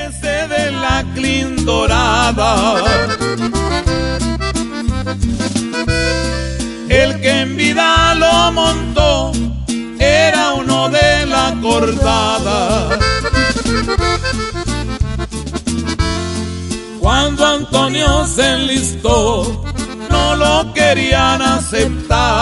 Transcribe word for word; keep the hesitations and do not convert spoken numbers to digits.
ese de la crin dorada, el que en vida lo montó era uno de la cordada. Cuando Antonio se enlistó, no lo querían aceptar.